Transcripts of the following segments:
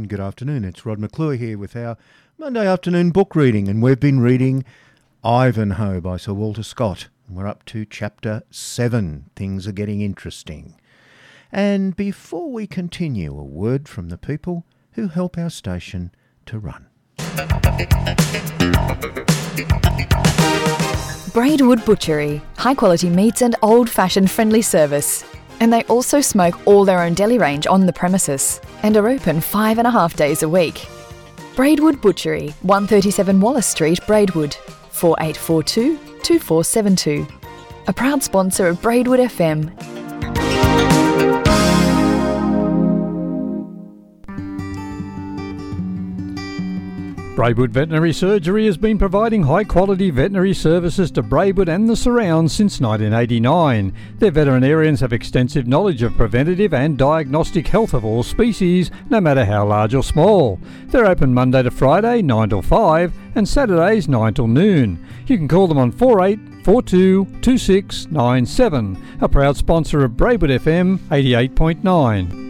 and good afternoon. It's Rod McClure here with our Monday afternoon book reading, and we've been reading Ivanhoe by Sir Walter Scott. We're up to chapter 7. Things are getting interesting. And before we continue, a word from the people who help our station to run. Braidwood Butchery, high quality meats and old-fashioned friendly service. And they also smoke all their own deli range on the premises and are open 5.5 days a week. Braidwood Butchery, 137 Wallace Street, Braidwood, 4842 2472. A proud sponsor of Braidwood FM. Braidwood Veterinary Surgery has been providing high-quality veterinary services to Braidwood and the surrounds since 1989. Their veterinarians have extensive knowledge of preventative and diagnostic health of all species, no matter how large or small. They're open Monday to Friday, 9 till 5, and Saturdays, 9 till noon. You can call them on 4842 2697, a proud sponsor of Braidwood FM 88.9.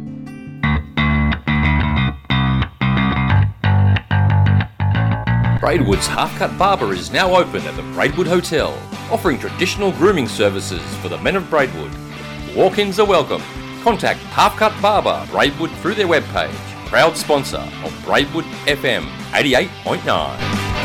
Braidwood's Half Cut Barber is now open at the Braidwood Hotel, offering traditional grooming services for the men of Braidwood. Walk-ins are welcome. Contact Half Cut Barber Braidwood through their webpage. Proud sponsor of Braidwood FM 88.9.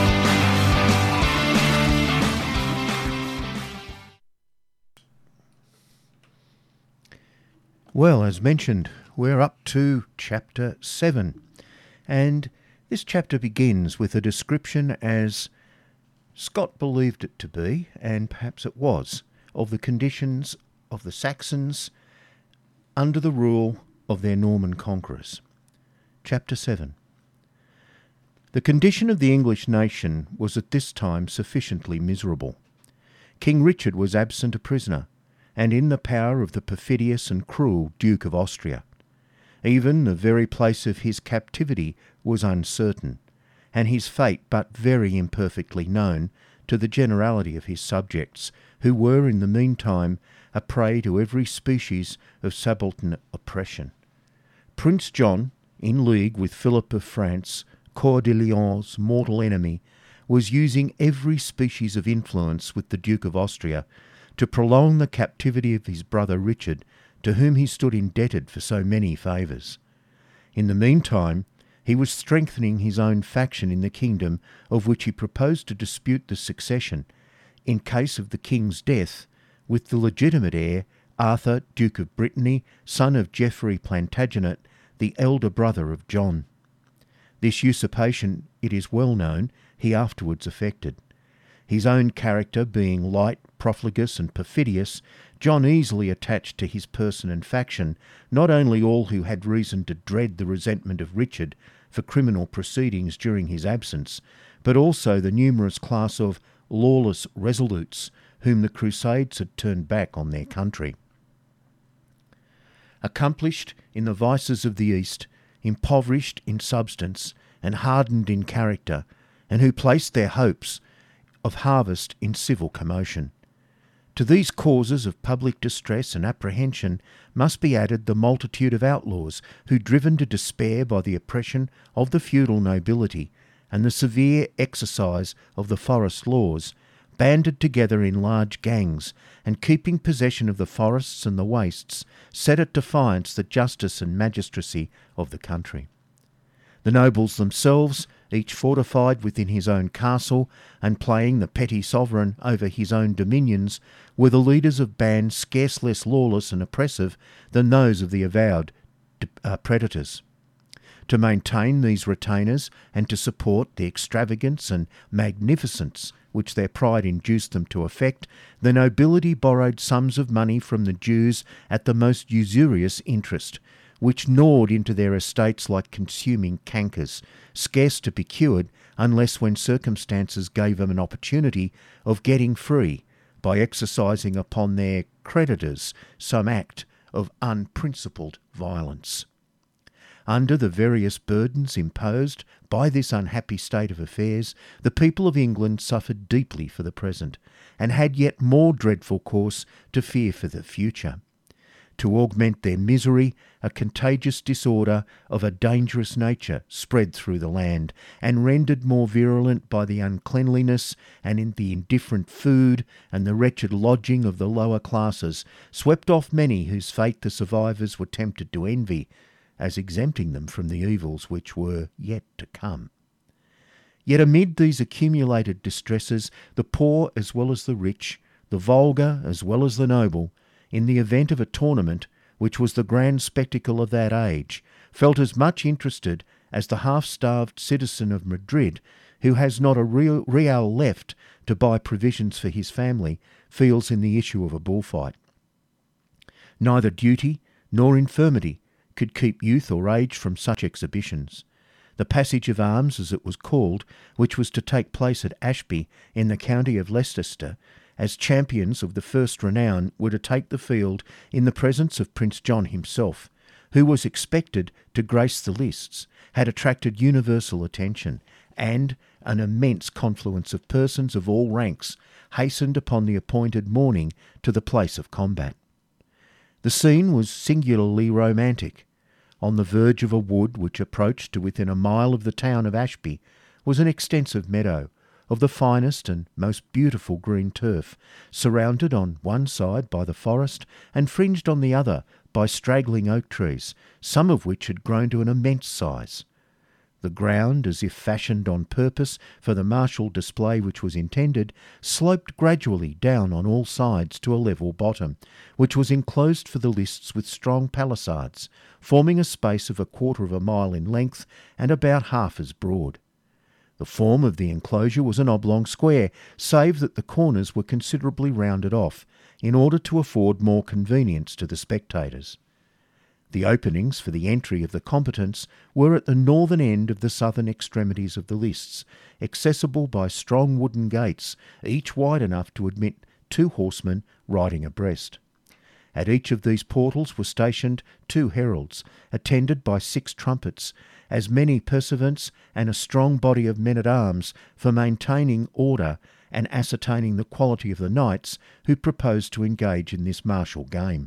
Well, as mentioned, we're up to chapter 7, and this chapter begins with a description, as Scott believed it to be, and perhaps it was, of the conditions of the Saxons under the rule of their Norman conquerors. Chapter 7. The condition of the English nation was at this time sufficiently miserable. King Richard was absent a prisoner, and in the power of the perfidious and cruel Duke of Austria. Even the very place of his captivity was uncertain, and his fate but very imperfectly known to the generality of his subjects, who were in the meantime a prey to every species of subaltern oppression. Prince John, in league with Philip of France, Coeur de Lion's mortal enemy, was using every species of influence with the Duke of Austria to prolong the captivity of his brother Richard, to whom he stood indebted for so many favours. In the meantime, he was strengthening his own faction in the kingdom, of which he proposed to dispute the succession, in case of the king's death, with the legitimate heir, Arthur, Duke of Brittany, son of Geoffrey Plantagenet, the elder brother of John. This usurpation, it is well known, he afterwards effected. His own character being light, profligate and perfidious, John easily attached to his person and faction not only all who had reason to dread the resentment of Richard for criminal proceedings during his absence, but also the numerous class of lawless resolutes whom the Crusades had turned back on their country. Accomplished in the vices of the East, impoverished in substance, and hardened in character, and who placed their hopes of harvest in civil commotion. To these causes of public distress and apprehension must be added the multitude of outlaws who, driven to despair by the oppression of the feudal nobility and the severe exercise of the forest laws, banded together in large gangs, and keeping possession of the forests and the wastes, set at defiance the justice and magistracy of the country. The nobles themselves, each fortified within his own castle and playing the petty sovereign over his own dominions, were the leaders of bands scarce less lawless and oppressive than those of the avowed predators. To maintain these retainers and to support the extravagance and magnificence which their pride induced them to effect, the nobility borrowed sums of money from the Jews at the most usurious interest, which gnawed into their estates like consuming cankers, scarce to be cured unless when circumstances gave them an opportunity of getting free by exercising upon their creditors some act of unprincipled violence. Under the various burdens imposed by this unhappy state of affairs, the people of England suffered deeply for the present, and had yet more dreadful cause to fear for the future. To augment their misery, a contagious disorder of a dangerous nature spread through the land, and rendered more virulent by the uncleanliness and in the indifferent food and the wretched lodging of the lower classes, swept off many whose fate the survivors were tempted to envy, as exempting them from the evils which were yet to come. Yet amid these accumulated distresses, the poor as well as the rich, the vulgar as well as the noble, in the event of a tournament, which was the grand spectacle of that age, felt as much interested as the half-starved citizen of Madrid, who has not a real left to buy provisions for his family, feels in the issue of a bullfight. Neither duty nor infirmity could keep youth or age from such exhibitions. The Passage of Arms, as it was called, which was to take place at Ashby in the county of Leicester, as champions of the first renown, were to take the field in the presence of Prince John himself, who was expected to grace the lists, had attracted universal attention, and an immense confluence of persons of all ranks hastened upon the appointed morning to the place of combat. The scene was singularly romantic. On the verge of a wood which approached to within a mile of the town of Ashby was an extensive meadow, of the finest and most beautiful green turf, surrounded on one side by the forest and fringed on the other by straggling oak trees, some of which had grown to an immense size. The ground, as if fashioned on purpose for the martial display which was intended, sloped gradually down on all sides to a level bottom, which was enclosed for the lists with strong palisades, forming a space of 1/4 of a mile in length and about half as broad. The form of the enclosure was an oblong square, save that the corners were considerably rounded off, in order to afford more convenience to the spectators. The openings for the entry of the combatants were at the northern end of the southern extremities of the lists, accessible by strong wooden gates, each wide enough to admit 2 horsemen riding abreast. At each of these portals were stationed 2 heralds, attended by 6 trumpets, as many pursuivants and a strong body of men-at-arms for maintaining order and ascertaining the quality of the knights who proposed to engage in this martial game.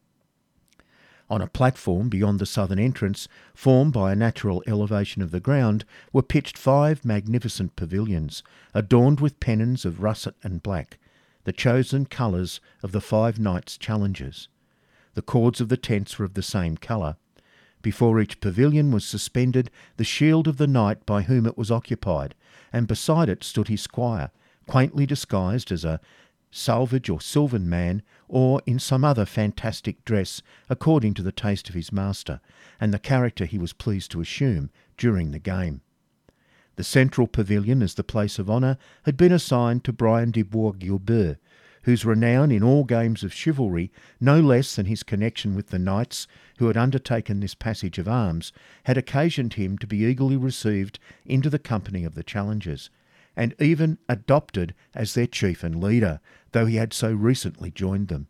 On a platform beyond the southern entrance, formed by a natural elevation of the ground, were pitched 5 magnificent pavilions, adorned with pennons of russet and black, the chosen colours of the 5 knights challengers. The cords of the tents were of the same colour. Before each pavilion was suspended the shield of the knight by whom it was occupied, and beside it stood his squire, quaintly disguised as a salvage or sylvan man, or in some other fantastic dress according to the taste of his master, and the character he was pleased to assume during the game. The central pavilion as the place of honour had been assigned to Brian de Bois-Guilbert, whose renown in all games of chivalry, no less than his connection with the knights who had undertaken this passage of arms, had occasioned him to be eagerly received into the company of the challengers, and even adopted as their chief and leader, though he had so recently joined them.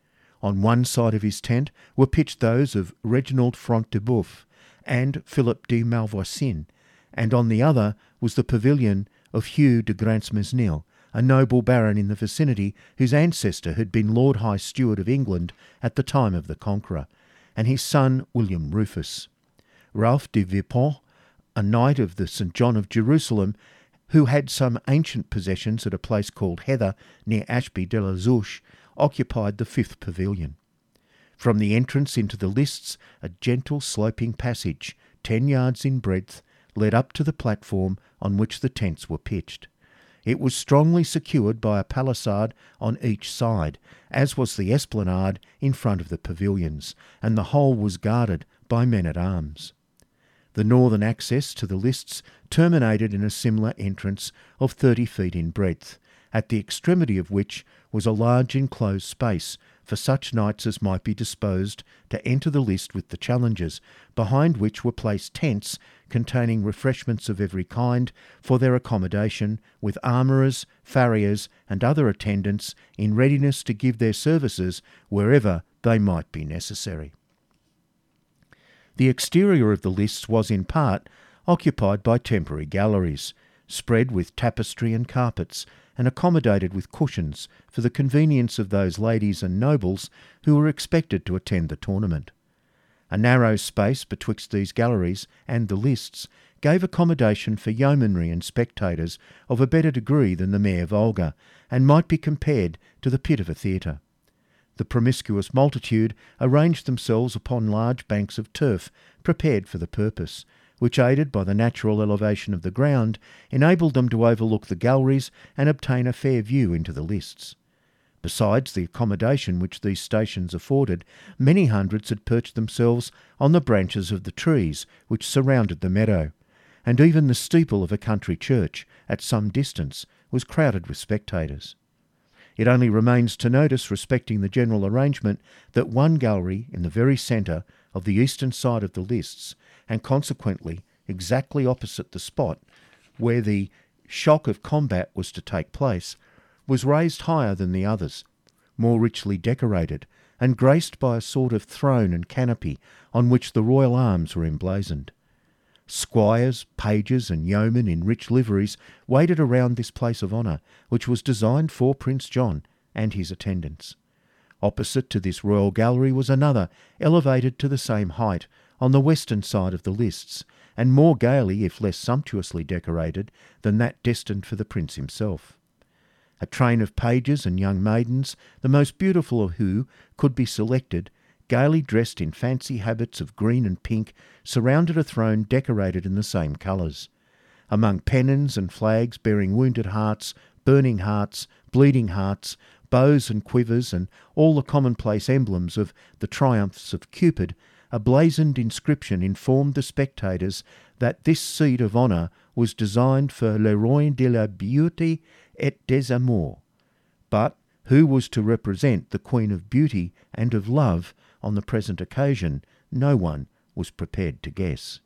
On one side of his tent were pitched those of Reginald Front de Boeuf and Philip de Malvoisin, and on the other was the pavilion of Hugh de Grantmesnil, a noble baron in the vicinity whose ancestor had been Lord High Steward of England at the time of the Conqueror, and his son William Rufus. Ralph de Vipont, a knight of the St. John of Jerusalem, who had some ancient possessions at a place called Heather near Ashby de la Zouche, occupied the 5th pavilion. From the entrance into the lists, a gentle sloping passage, 10 yards in breadth, led up to the platform on which the tents were pitched. It was strongly secured by a palisade on each side, as was the esplanade in front of the pavilions, and the whole was guarded by men-at-arms. The northern access to the lists terminated in a similar entrance of 30 feet in breadth, at the extremity of which was a large enclosed space for such knights as might be disposed to enter the list with the challengers, behind which were placed tents containing refreshments of every kind for their accommodation, with armourers, farriers, and other attendants in readiness to give their services wherever they might be necessary. The exterior of the lists was in part occupied by temporary galleries, spread with tapestry and carpets, and accommodated with cushions for the convenience of those ladies and nobles who were expected to attend the tournament. A narrow space betwixt these galleries and the lists gave accommodation for yeomanry and spectators of a better degree than the mere vulgar, and might be compared to the pit of a theatre. The promiscuous multitude arranged themselves upon large banks of turf prepared for the purpose, which, aided by the natural elevation of the ground, enabled them to overlook the galleries and obtain a fair view into the lists. Besides the accommodation which these stations afforded, many hundreds had perched themselves on the branches of the trees which surrounded the meadow, and even the steeple of a country church, at some distance, was crowded with spectators. It only remains to notice respecting the general arrangement that one gallery in the very centre of the eastern side of the lists, and consequently exactly opposite the spot where the shock of combat was to take place, was raised higher than the others, more richly decorated, and graced by a sort of throne and canopy on which the royal arms were emblazoned. Squires, pages, and yeomen in rich liveries waited around this place of honour, which was designed for Prince John and his attendants. Opposite to this royal gallery was another, elevated to the same height, on the western side of the lists, and more gaily, if less sumptuously decorated, than that destined for the prince himself. A train of pages and young maidens, the most beautiful of who could be selected, gaily dressed in fancy habits of green and pink, surrounded a throne decorated in the same colours. Among pennons and flags bearing wounded hearts, burning hearts, bleeding hearts, bows and quivers, and all the commonplace emblems of the triumphs of Cupid, a blazoned inscription informed the spectators that this seat of honour was designed for le roi de la beauté et des amours. But who was to represent the Queen of Beauty and of Love on the present occasion, no one was prepared to guess.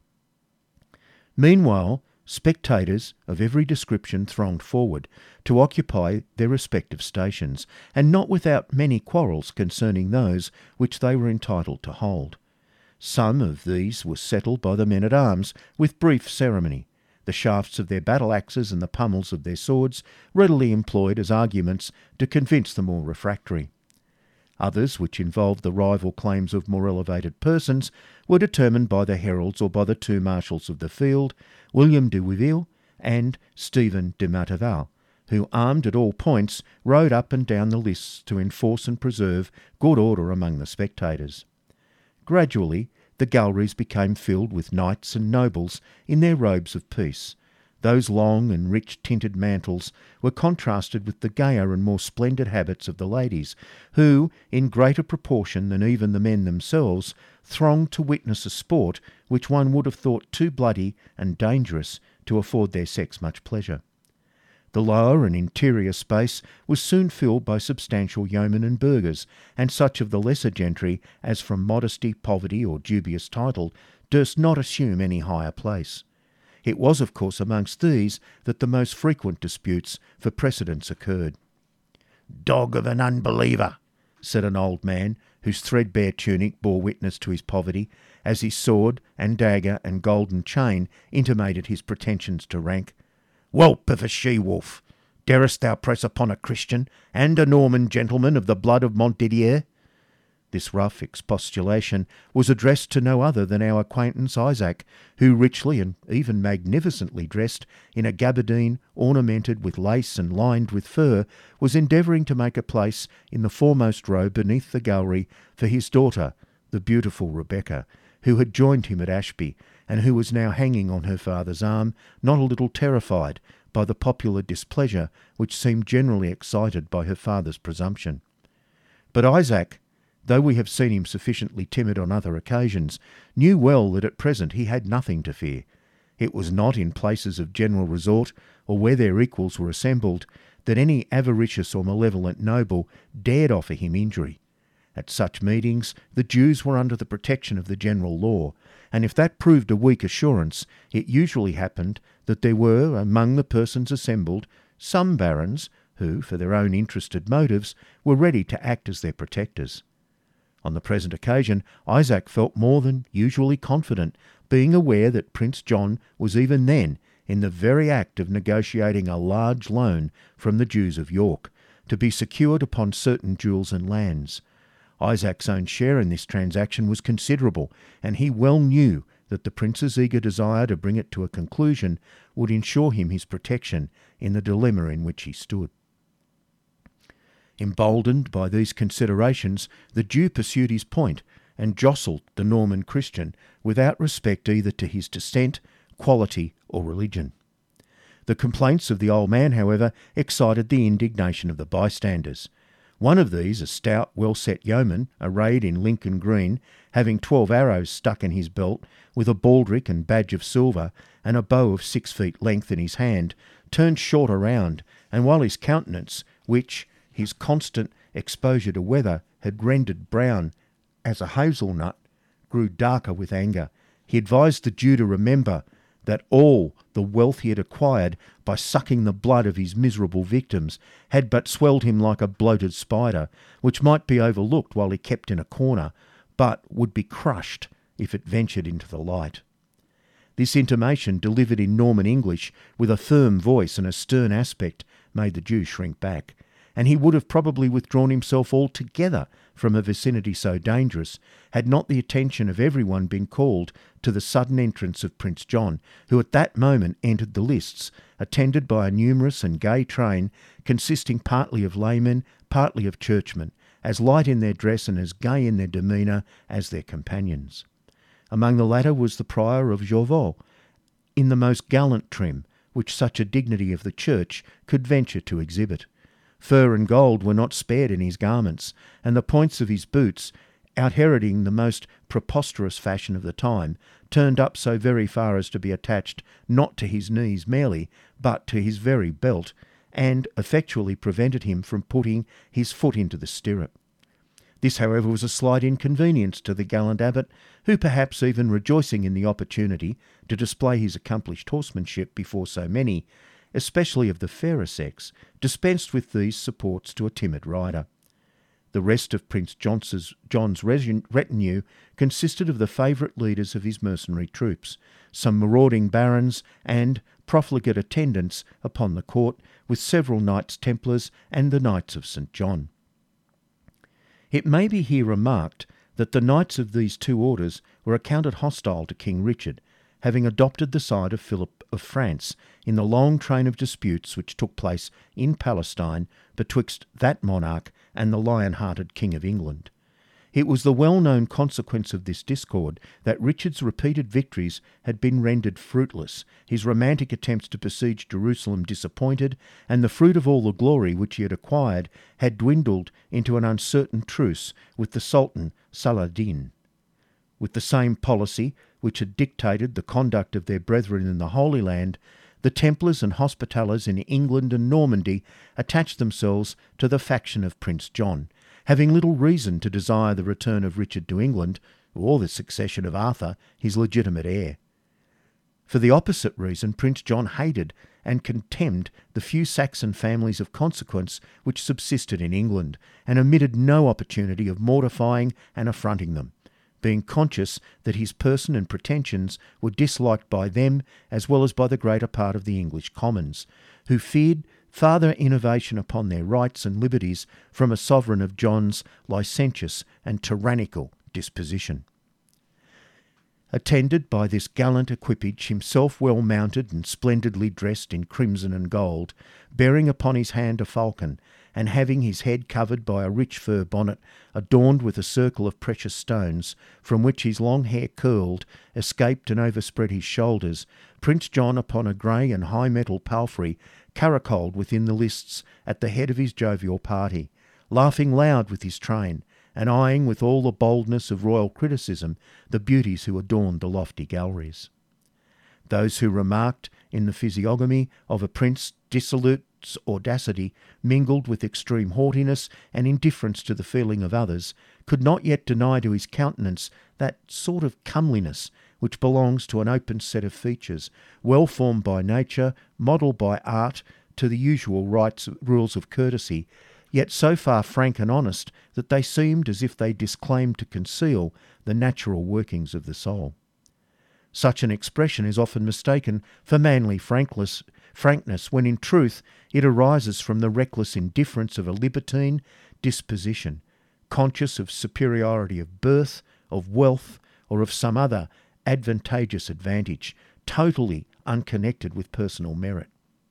Meanwhile, spectators of every description thronged forward to occupy their respective stations, and not without many quarrels concerning those which they were entitled to hold. Some of these were settled by the men-at-arms with brief ceremony, the shafts of their battle-axes and the pummels of their swords readily employed as arguments to convince the more refractory. Others, which involved the rival claims of more elevated persons, were determined by the heralds or by the two marshals of the field, William de Wiville and Stephen de Marteval, who, armed at all points, rode up and down the lists to enforce and preserve good order among the spectators. Gradually, the galleries became filled with knights and nobles in their robes of peace. Those long and rich tinted mantles were contrasted with the gayer and more splendid habits of the ladies, who, in greater proportion than even the men themselves, thronged to witness a sport which one would have thought too bloody and dangerous to afford their sex much pleasure. The lower and interior space was soon filled by substantial yeomen and burghers, and such of the lesser gentry as from modesty, poverty, or dubious title durst not assume any higher place. It was, of course, amongst these that the most frequent disputes for precedence occurred. "Dog of an unbeliever," said an old man, whose threadbare tunic bore witness to his poverty, as his sword and dagger and golden chain intimated his pretensions to rank. "Whelp of a she-wolf, darest thou press upon a Christian and a Norman gentleman of the blood of Montdidier?" This rough expostulation was addressed to no other than our acquaintance Isaac, who, richly and even magnificently dressed in a gabardine ornamented with lace and lined with fur, was endeavouring to make a place in the foremost row beneath the gallery for his daughter, the beautiful Rebecca, who had joined him at Ashby, and who was now hanging on her father's arm, not a little terrified by the popular displeasure which seemed generally excited by her father's presumption. But Isaac, though we have seen him sufficiently timid on other occasions, knew well that at present he had nothing to fear. It was not in places of general resort, or where their equals were assembled, that any avaricious or malevolent noble dared offer him injury. At such meetings the Jews were under the protection of the general law, and if that proved a weak assurance, it usually happened that there were, among the persons assembled, some barons who, for their own interested motives, were ready to act as their protectors. On the present occasion, Isaac felt more than usually confident, being aware that Prince John was even then in the very act of negotiating a large loan from the Jews of York, to be secured upon certain jewels and lands. Isaac's own share in this transaction was considerable, and he well knew that the prince's eager desire to bring it to a conclusion would ensure him his protection in the dilemma in which he stood. Emboldened by these considerations, the Jew pursued his point and jostled the Norman Christian without respect either to his descent, quality, or religion. The complaints of the old man, however, excited the indignation of the bystanders. One of these, a stout, well-set yeoman, arrayed in Lincoln green, having 12 arrows stuck in his belt, with a baldric and badge of silver, and a bow of 6 feet length in his hand, turned short around, and while his countenance, which his constant exposure to weather had rendered brown as a hazelnut, grew darker with anger, he advised the Jew to remember that all the wealth he had acquired by sucking the blood of his miserable victims had but swelled him like a bloated spider, which might be overlooked while he kept in a corner, but would be crushed if it ventured into the light. This intimation, delivered in Norman English with a firm voice and a stern aspect, made the Jew shrink back, and he would have probably withdrawn himself altogether from a vicinity so dangerous, had not the attention of everyone been called to the sudden entrance of Prince John, who at that moment entered the lists, attended by a numerous and gay train, consisting partly of laymen, partly of churchmen, as light in their dress and as gay in their demeanour as their companions. Among the latter was the Prior of Jorvaulx, in the most gallant trim which such a dignity of the church could venture to exhibit. Fur and gold were not spared in his garments, and the points of his boots, out-Heroding the most preposterous fashion of the time, turned up so very far as to be attached not to his knees merely, but to his very belt, and effectually prevented him from putting his foot into the stirrup. This, however, was a slight inconvenience to the gallant abbot, who, perhaps even rejoicing in the opportunity to display his accomplished horsemanship before so many, especially of the fairer sex, dispensed with these supports to a timid rider. The rest of Prince John's retinue consisted of the favourite leaders of his mercenary troops, some marauding barons, and profligate attendants upon the court, with several Knights Templars and the Knights of St. John. It may be here remarked that the knights of these two orders were accounted hostile to King Richard, having adopted the side of Philip of France in the long train of disputes which took place in Palestine betwixt that monarch and the lion-hearted King of England. It was the well-known consequence of this discord that Richard's repeated victories had been rendered fruitless, his romantic attempts to besiege Jerusalem disappointed, and the fruit of all the glory which he had acquired had dwindled into an uncertain truce with the Sultan Saladin. With the same policy which had dictated the conduct of their brethren in the Holy Land, the Templars and Hospitallers in England and Normandy attached themselves to the faction of Prince John, having little reason to desire the return of Richard to England, or the succession of Arthur, his legitimate heir. For the opposite reason, Prince John hated and contemned the few Saxon families of consequence which subsisted in England, and omitted no opportunity of mortifying and affronting them, being conscious that his person and pretensions were disliked by them as well as by the greater part of the English commons, who feared farther innovation upon their rights and liberties from a sovereign of John's licentious and tyrannical disposition. Attended by this gallant equipage, himself well mounted and splendidly dressed in crimson and gold, bearing upon his hand a falcon, and having his head covered by a rich fur bonnet adorned with a circle of precious stones, from which his long hair curled, escaped and overspread his shoulders, Prince John upon a grey and high-mettle palfrey caracoled within the lists at the head of his jovial party, laughing loud with his train, and eyeing with all the boldness of royal criticism the beauties who adorned the lofty galleries. Those who remarked in the physiognomy of a prince dissolute's audacity mingled with extreme haughtiness and indifference to the feeling of others, could not yet deny to his countenance that sort of comeliness which belongs to an open set of features, well formed by nature, modelled by art, to the usual rules of courtesy, yet so far frank and honest that they seemed as if they disclaimed to conceal the natural workings of the soul. Such an expression is often mistaken for manly frankness, when in truth it arises from the reckless indifference of a libertine disposition, conscious of superiority of birth, of wealth, or of some other advantageous advantage, totally unconnected with personal merit.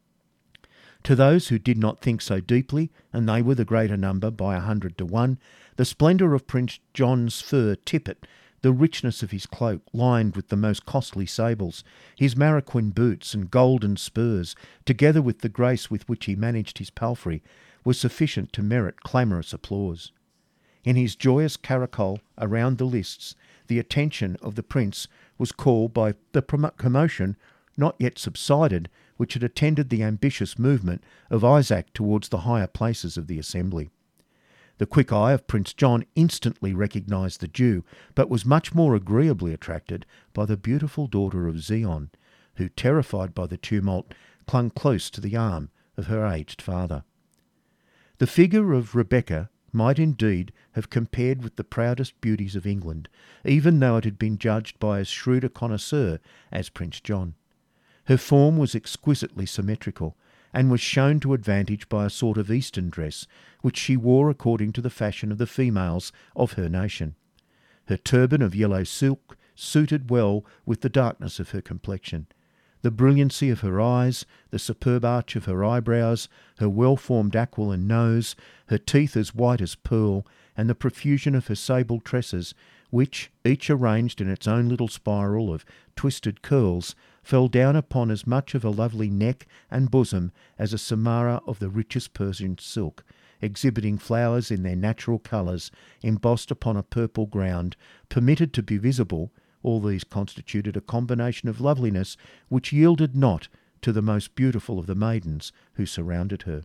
To those who did not think so deeply, and they were the greater number by 100 to 1, the splendour of Prince John's fur tippet, the richness of his cloak lined with the most costly sables, his Mariquin boots and golden spurs, together with the grace with which he managed his palfrey, were sufficient to merit clamorous applause. In his joyous caracole around the lists, the attention of the prince was called by the commotion, not yet subsided, which had attended the ambitious movement of Isaac towards the higher places of the assembly. The quick eye of Prince John instantly recognised the Jew, but was much more agreeably attracted by the beautiful daughter of Zion, who, terrified by the tumult, clung close to the arm of her aged father. The figure of Rebecca might indeed have compared with the proudest beauties of England, even though it had been judged by as shrewd a connoisseur as Prince John. Her form was exquisitely symmetrical, and was shown to advantage by a sort of Eastern dress, which she wore according to the fashion of the females of her nation. Her turban of yellow silk suited well with the darkness of her complexion. The brilliancy of her eyes, the superb arch of her eyebrows, her well-formed aquiline nose, her teeth as white as pearl, and the profusion of her sable tresses, which, each arranged in its own little spiral of twisted curls, fell down upon as much of a lovely neck and bosom as a samara of the richest Persian silk, exhibiting flowers in their natural colours, embossed upon a purple ground, permitted to be visible. All these constituted a combination of loveliness which yielded not to the most beautiful of the maidens who surrounded her.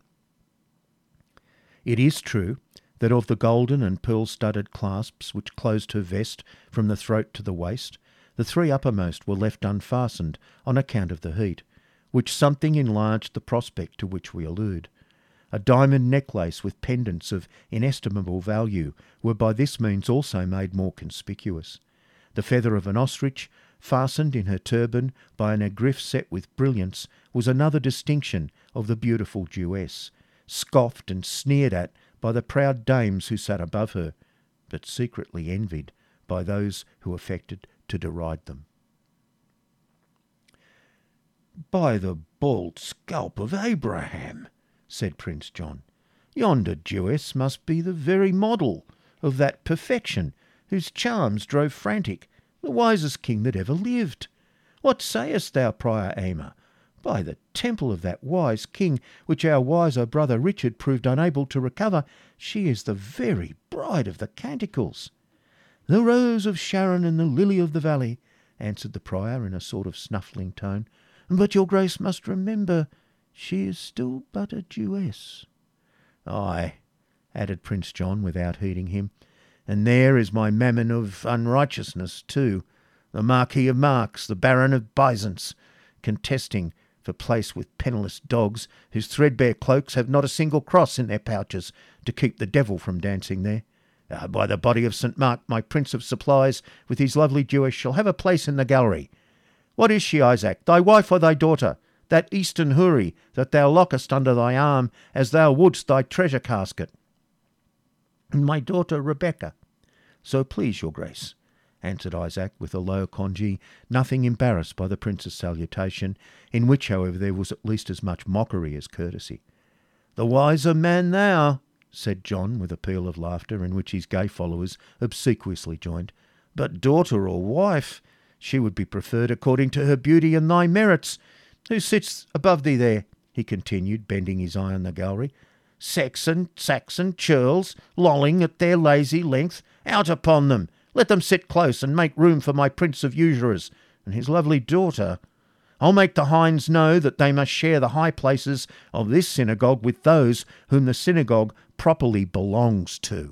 It is true that of the golden and pearl-studded clasps which closed her vest from the throat to the waist, the three uppermost were left unfastened on account of the heat, which something enlarged the prospect to which we allude. A diamond necklace with pendants of inestimable value were by this means also made more conspicuous. The feather of an ostrich, fastened in her turban by an agrif set with brilliants, was another distinction of the beautiful Jewess, scoffed and sneered at by the proud dames who sat above her, but secretly envied by those who affected to deride them. "By the bald scalp of Abraham," said Prince John, "yonder Jewess must be the very model of that perfection whose charms drove frantic the wisest king that ever lived. What sayest thou, Prior Aymer? By the temple of that wise king, which our wiser brother Richard proved unable to recover, she is the very bride of the canticles." "The rose of Sharon and the lily of the valley," answered the prior in a sort of snuffling tone. "But your grace must remember she is still but a Jewess." "Ay," added Prince John without heeding him, "and there is my mammon of unrighteousness too, the Marquis of Marks, the Baron of Byzance, contesting for place with penniless dogs whose threadbare cloaks have not a single cross in their pouches to keep the devil from dancing there. By the body of St. Mark, my Prince of Supplies, with his lovely Jewess, shall have a place in the gallery. What is she, Isaac, thy wife or thy daughter, that Eastern Houri that thou lockest under thy arm as thou wouldst thy treasure casket?" "My daughter Rebecca, so please your grace," answered Isaac with a low congee, nothing embarrassed by the prince's salutation, in which, however, there was at least as much mockery as courtesy. "The wiser man thou," said John with a peal of laughter, in which his gay followers obsequiously joined. "But daughter or wife, she would be preferred according to her beauty and thy merits. Who sits above thee there?" he continued, bending his eye on the gallery. "Saxon churls, lolling at their lazy length. Out upon them! Let them sit close and make room for my prince of usurers and his lovely daughter. I'll make the hinds know that they must share the high places of this synagogue with those whom the synagogue properly belongs to."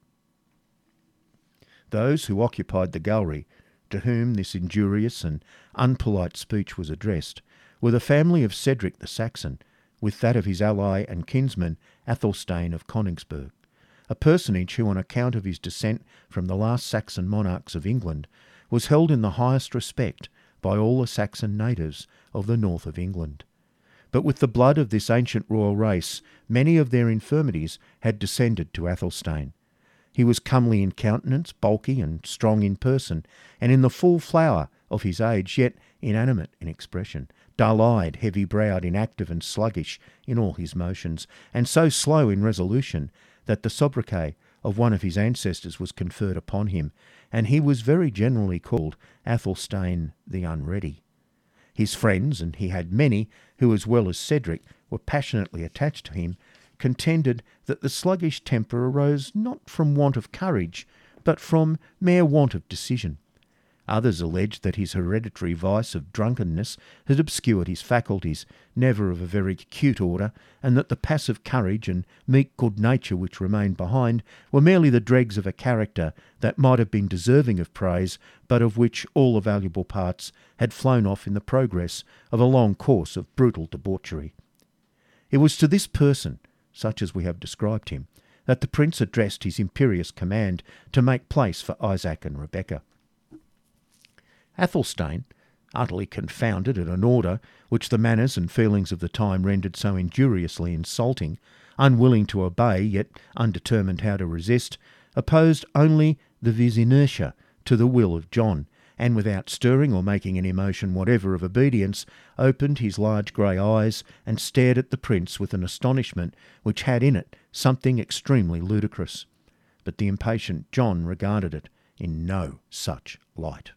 Those who occupied the gallery, to whom this injurious and unpolite speech was addressed, were the family of Cedric the Saxon, with that of his ally and kinsman Athelstane of Königsberg, a personage who, on account of his descent from the last Saxon monarchs of England, was held in the highest respect by all the Saxon natives of the north of England. But with the blood of this ancient royal race, many of their infirmities had descended to Athelstane. He was comely in countenance, bulky and strong in person, and in the full flower of his age, yet inanimate in expression, dull-eyed, heavy-browed, inactive and sluggish in all his motions, and so slow in resolution that the sobriquet of one of his ancestors was conferred upon him, and he was very generally called Athelstane the Unready. His friends, and he had many who, as well as Cedric, were passionately attached to him, contended that the sluggish temper arose not from want of courage, but from mere want of decision. Others alleged that his hereditary vice of drunkenness had obscured his faculties, never of a very acute order, and that the passive courage and meek good nature which remained behind were merely the dregs of a character that might have been deserving of praise, but of which all the valuable parts had flown off in the progress of a long course of brutal debauchery. It was to this person, such as we have described him, that the prince addressed his imperious command to make place for Isaac and Rebecca. Athelstane, utterly confounded at an order which the manners and feelings of the time rendered so injuriously insulting, unwilling to obey, yet undetermined how to resist, opposed only the vis inertia to the will of John, and without stirring or making any motion whatever of obedience, opened his large grey eyes and stared at the prince with an astonishment which had in it something extremely ludicrous. But the impatient John regarded it in no such light.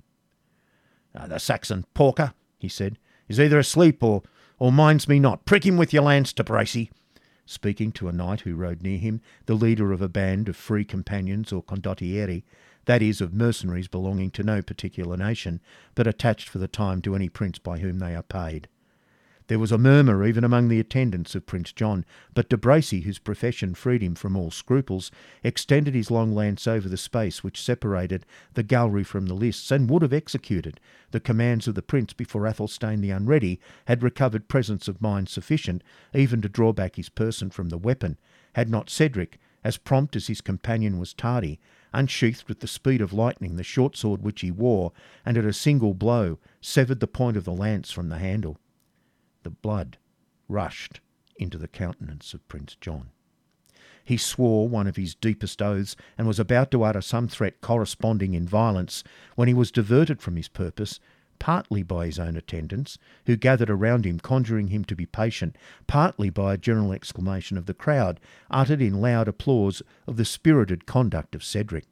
"The Saxon porker," he said, "is either asleep or minds me not. Prick him with your lance, De Bracy," speaking to a knight who rode near him, the leader of a band of free companions or condottieri, that is, of mercenaries belonging to no particular nation, but attached for the time to any prince by whom they are paid. There was a murmur even among the attendants of Prince John, but De Bracy, whose profession freed him from all scruples, extended his long lance over the space which separated the gallery from the lists, and would have executed the commands of the prince before Athelstane the Unready had recovered presence of mind sufficient even to draw back his person from the weapon, had not Cedric, as prompt as his companion was tardy, unsheathed with the speed of lightning the short sword which he wore, and at a single blow severed the point of the lance from the handle. The blood rushed into the countenance of Prince John. He swore one of his deepest oaths, and was about to utter some threat corresponding in violence, when he was diverted from his purpose, partly by his own attendants, who gathered around him conjuring him to be patient, partly by a general exclamation of the crowd, uttered in loud applause of the spirited conduct of Cedric.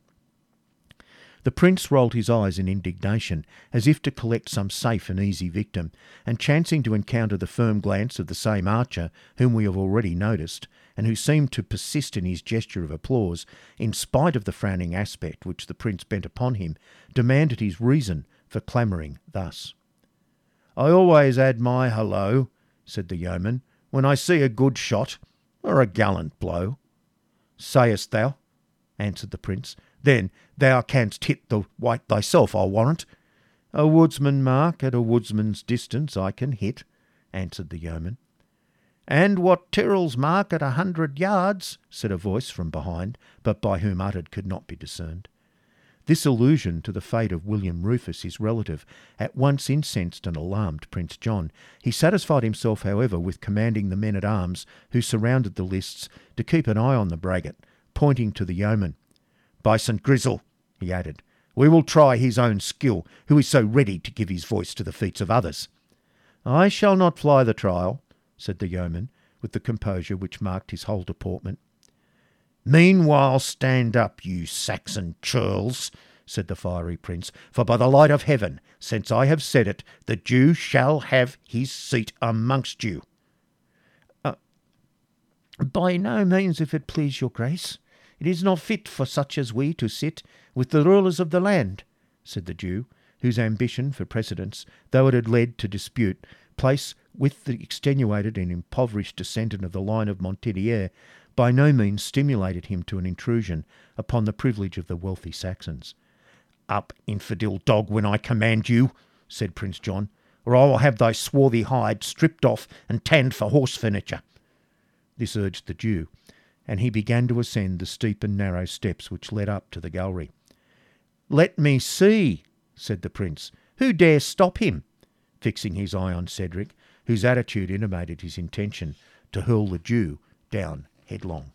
The prince rolled his eyes in indignation, as if to collect some safe and easy victim, and chancing to encounter the firm glance of the same archer whom we have already noticed, and who seemed to persist in his gesture of applause, in spite of the frowning aspect which the prince bent upon him, demanded his reason for clamouring thus. "I always add my hullo," said the yeoman, "when I see a good shot, or a gallant blow." "Sayest thou?" answered the prince. "Then thou canst hit the white thyself, I'll warrant." "A woodsman mark at a woodsman's distance I can hit," answered the yeoman. "And what Tyrrell's mark at 100 yards," said a voice from behind, but by whom uttered could not be discerned. This allusion to the fate of William Rufus, his relative, at once incensed and alarmed Prince John. He satisfied himself, however, with commanding the men-at-arms who surrounded the lists to keep an eye on the braggart, pointing to the yeoman. "By St. Grizzle," he added, "we will try his own skill, who is so ready to give his voice to the feats of others." "I shall not fly the trial," said the yeoman, with the composure which marked his whole deportment. "Meanwhile stand up, you Saxon churls," said the fiery prince, "for by the light of heaven, since I have said it, the Jew shall have his seat amongst you." "By no means, if it please your grace. It is not fit for such as we to sit with the rulers of the land," said the Jew, whose ambition for precedence, though it had led to dispute, place with the extenuated and impoverished descendant of the line of Montdidier, by no means stimulated him to an intrusion upon the privilege of the wealthy Saxons. "Up, infidel dog, when I command you," said Prince John, "or I will have thy swarthy hide stripped off and tanned for horse furniture." This urged the Jew, and he began to ascend the steep and narrow steps which led up to the gallery. "Let me see," said the prince, Who dare stop him?" fixing his eye on Cedric, whose attitude intimated his intention to hurl the Jew down headlong.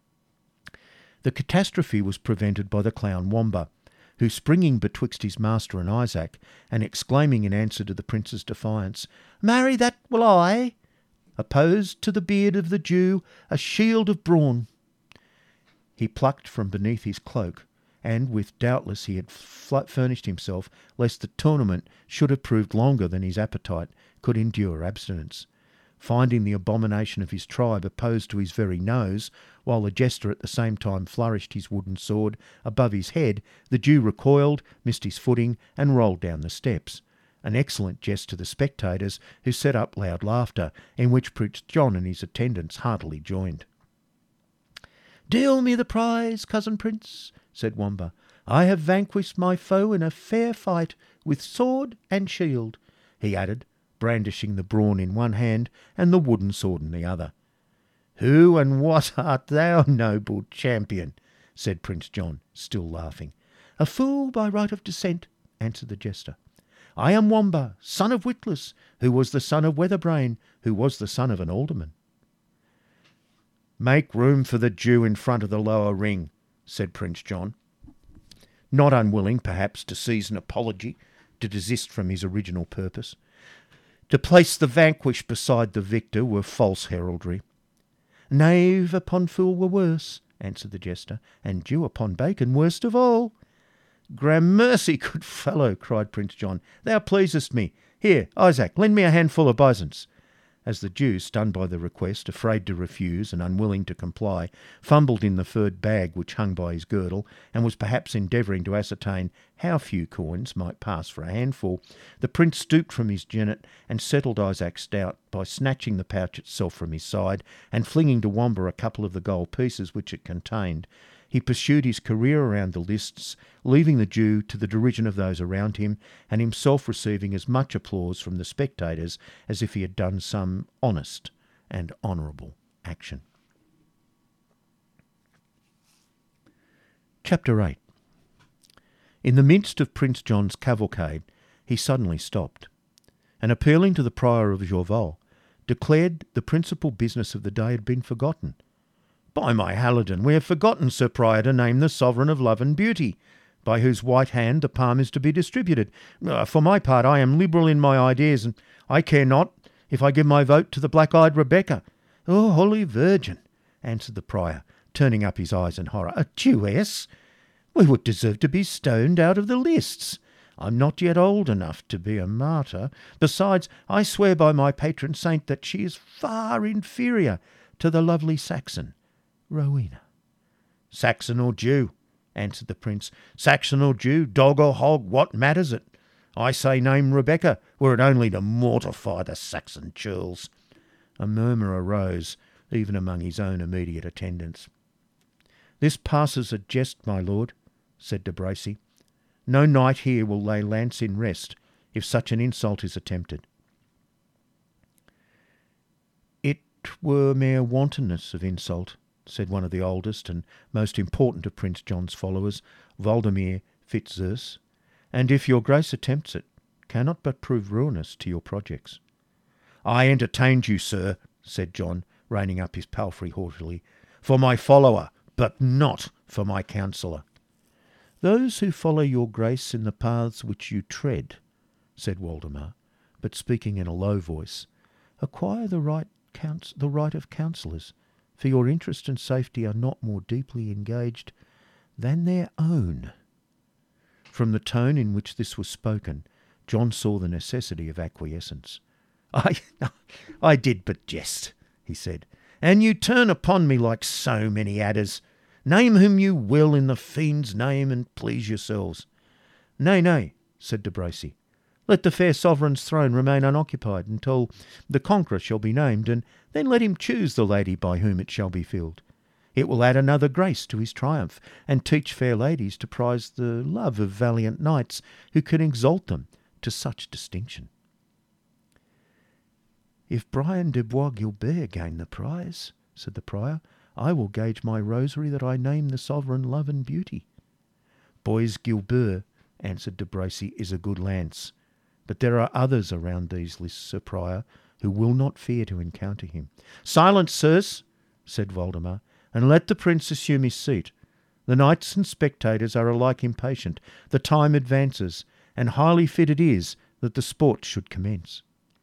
The catastrophe was prevented by the clown Wamba, who, springing betwixt his master and Isaac, and exclaiming in answer to the prince's defiance, "Marry, that will I," opposed to the beard of the Jew a shield of brawn. He plucked from beneath his cloak, and with doubtless he had furnished himself lest the tournament should have proved longer than his appetite could endure abstinence. Finding the abomination of his tribe opposed to his very nose, while the jester at the same time flourished his wooden sword above his head, the Jew recoiled, missed his footing, and rolled down the steps. An excellent jest to the spectators, who set up loud laughter, in which Prince John and his attendants heartily joined. "Deal me the prize, cousin Prince," said Wamba. "I have vanquished my foe in a fair fight, with sword and shield," he added, brandishing the brawn in one hand and the wooden sword in the other. "Who and what art thou, noble champion?" said Prince John, still laughing. "A fool by right of descent," answered the jester. "I am Wamba, son of Witless, who was the son of Weatherbrain, who was the son of an alderman." "Make room for the Jew in front of the lower ring," said Prince John, not unwilling, perhaps, to seize an apology to desist from his original purpose. To place the vanquished beside the victor were false heraldry. "Knave upon fool were worse," answered the jester, "and Jew upon bacon worst of all." "Gramercy, good fellow," cried Prince John, "thou pleasest me. Here, Isaac, lend me a handful of byzants." As the Jew, stunned by the request, afraid to refuse and unwilling to comply, fumbled in the furred bag which hung by his girdle, and was perhaps endeavouring to ascertain how few coins might pass for a handful, the prince stooped from his jennet and settled Isaac's doubt by snatching the pouch itself from his side and flinging to Wamba a couple of the gold pieces which it contained. He pursued his career around the lists, leaving the Jew to the derision of those around him, and himself receiving as much applause from the spectators as if he had done some honest and honourable action. Chapter 8. In the midst of Prince John's cavalcade, he suddenly stopped, and appealing to the prior of Jorvaulx, declared the principal business of the day had been forgotten. "By my Halidon, we have forgotten, Sir Prior, to name the sovereign of love and beauty, by whose white hand the palm is to be distributed. For my part, I am liberal in my ideas, and I care not if I give my vote to the black-eyed Rebecca." "Oh, Holy Virgin," answered the prior, turning up his eyes in horror. "A Jewess? We would deserve to be stoned out of the lists. I'm not yet old enough to be a martyr. Besides, I swear by my patron saint that she is far inferior to the lovely Saxon, Rowena." "Saxon or Jew," answered the prince. "Saxon or Jew, dog or hog, what matters it? I say name Rebecca, were it only to mortify the Saxon churls." A murmur arose, even among his own immediate attendants. "This passes a jest, my lord," said De Bracy. "No knight here will lay lance in rest if such an insult is attempted." "It were mere wantonness of insult," said one of the oldest and most important of Prince John's followers, Waldemir Fitzurse, "and if your grace attempts it, cannot but prove ruinous to your projects." "I entertained you, sir," said John, reining up his palfrey haughtily, "for my follower, but not for my counsellor." "Those who follow your grace in the paths which you tread," said Waldemar, but speaking in a low voice, "acquire the right of counsellors, for your interest and safety are not more deeply engaged than their own." From the tone in which this was spoken, John saw the necessity of acquiescence. I did but jest," he said, "and you turn upon me like so many adders. Name whom you will in the fiend's name, and please yourselves." "Nay, nay," said De Bracy. "Let the fair sovereign's throne remain unoccupied until the conqueror shall be named, and then let him choose the lady by whom it shall be filled. It will add another grace to his triumph, and teach fair ladies to prize the love of valiant knights who can exalt them to such distinction." "If Brian de Bois Guilbert gain the prize," said the prior, "I will gage my rosary that I name the sovereign love and beauty." "Bois Guilbert," answered De Bracy, "is a good lance. But there are others around these lists, Sir Prior, who will not fear to encounter him. Silence, sirs, said Waldemar, and let the prince assume his seat. The knights and spectators are alike impatient. The time advances, and highly fit it is that the sport should commence.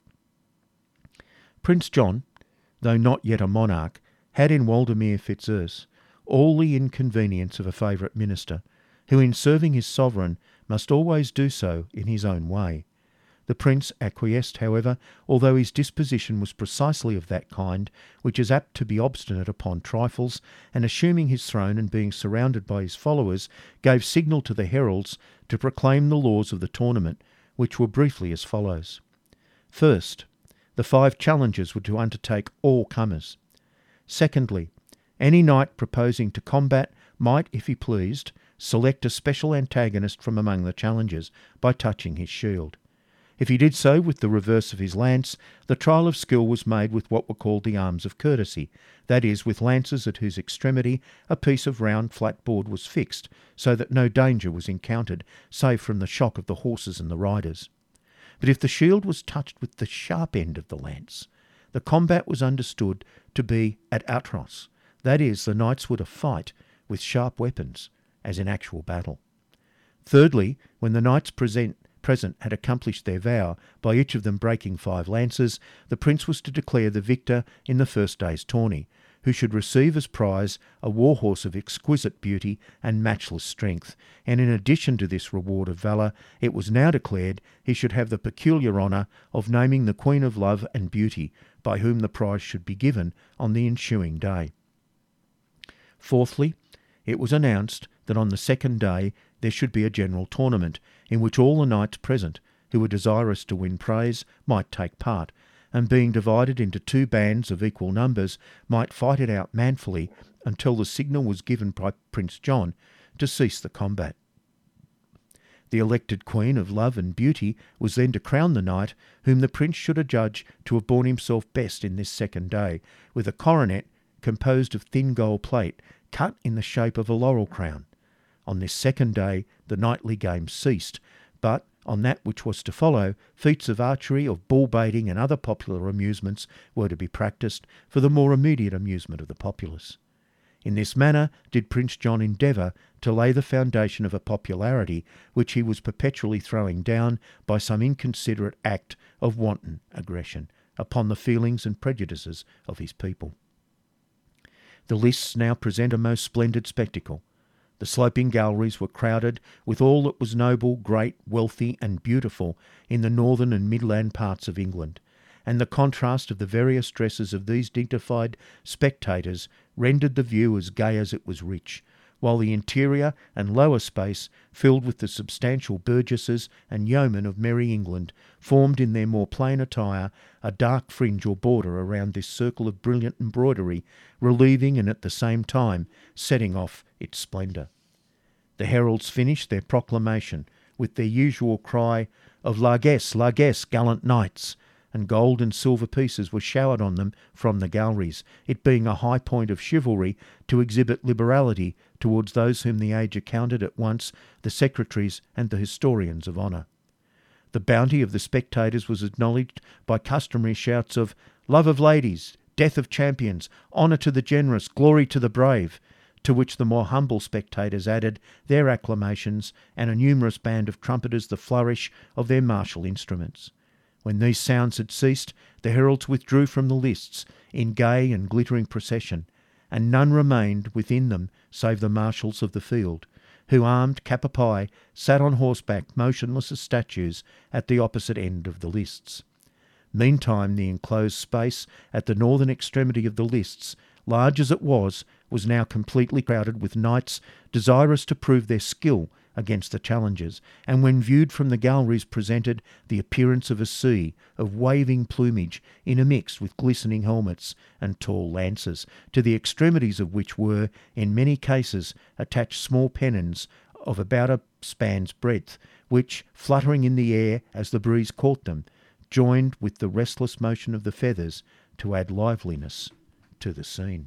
Prince John, though not yet a monarch, had in Waldemar Fitzurse all the inconvenience of a favourite minister, who in serving his sovereign must always do so in his own way. The prince acquiesced, however, although his disposition was precisely of that kind which is apt to be obstinate upon trifles, and assuming his throne and being surrounded by his followers, gave signal to the heralds to proclaim the laws of the tournament, which were briefly as follows. First, the 5 challengers were to undertake all comers. Secondly, any knight proposing to combat might, if he pleased, select a special antagonist from among the challengers by touching his shield. If he did so with the reverse of his lance, the trial of skill was made with what were called the arms of courtesy, that is, with lances at whose extremity a piece of round flat board was fixed, so that no danger was encountered, save from the shock of the horses and the riders. But if the shield was touched with the sharp end of the lance, the combat was understood to be at outros, that is, the knights were to fight with sharp weapons, as in actual battle. Thirdly, when the knights present had accomplished their vow, by each of them breaking 5 lances, the prince was to declare the victor in the first day's tourney, who should receive as prize a war horse of exquisite beauty and matchless strength, and in addition to this reward of valour, it was now declared he should have the peculiar honour of naming the Queen of Love and Beauty, by whom the prize should be given on the ensuing day. Fourthly, it was announced that on the second day there should be a general tournament, in which all the knights present, who were desirous to win praise, might take part, and being divided into 2 bands of equal numbers, might fight it out manfully until the signal was given by Prince John to cease the combat. The elected Queen of Love and Beauty was then to crown the knight whom the prince should adjudge to have borne himself best in this second day, with a coronet composed of thin gold plate cut in the shape of a laurel crown. On this second day the knightly games ceased, but on that which was to follow, feats of archery, of bull-baiting and other popular amusements were to be practised for the more immediate amusement of the populace. In this manner did Prince John endeavour to lay the foundation of a popularity which he was perpetually throwing down by some inconsiderate act of wanton aggression upon the feelings and prejudices of his people. The lists now present a most splendid spectacle. The sloping galleries were crowded with all that was noble, great, wealthy, and beautiful in the northern and midland parts of England, and the contrast of the various dresses of these dignified spectators rendered the view as gay as it was rich, while the interior and lower space, filled with the substantial burgesses and yeomen of merry England, formed in their more plain attire a dark fringe or border around this circle of brilliant embroidery, relieving and at the same time setting off its splendour. The heralds finished their proclamation with their usual cry of "Largesse, largesse, gallant knights," and gold and silver pieces were showered on them from the galleries, it being a high point of chivalry to exhibit liberality towards those whom the age accounted at once the secretaries and the historians of honour. The bounty of the spectators was acknowledged by customary shouts of "Love of ladies, death of champions, honour to the generous, glory to the brave," to which the more humble spectators added their acclamations and a numerous band of trumpeters the flourish of their martial instruments. When these sounds had ceased, the heralds withdrew from the lists in gay and glittering procession, and none remained within them save the marshals of the field, who, armed cap a pie, sat on horseback motionless as statues at the opposite end of the lists. Meantime the enclosed space at the northern extremity of the lists, large as it was now completely crowded with knights desirous to prove their skill against the challengers, and when viewed from the galleries presented the appearance of a sea of waving plumage intermixed with glistening helmets and tall lances, to the extremities of which were, in many cases, attached small pennons of about a span's breadth, which, fluttering in the air as the breeze caught them, joined with the restless motion of the feathers to add liveliness to the scene.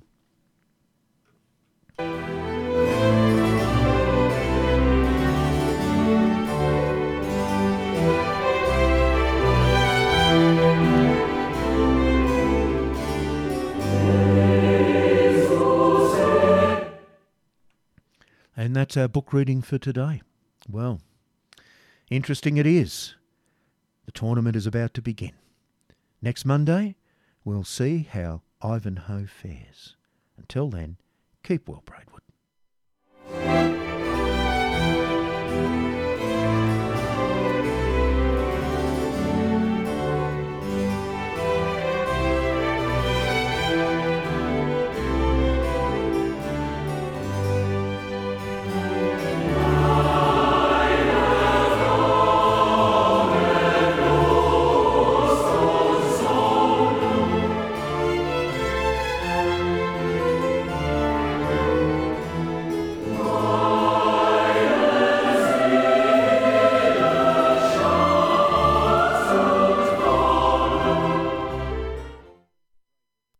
And that's our book reading for today. Well, interesting it is. The tournament is about to begin. Next Monday, we'll see how Ivanhoe fares. Until then, keep well, Braidwood.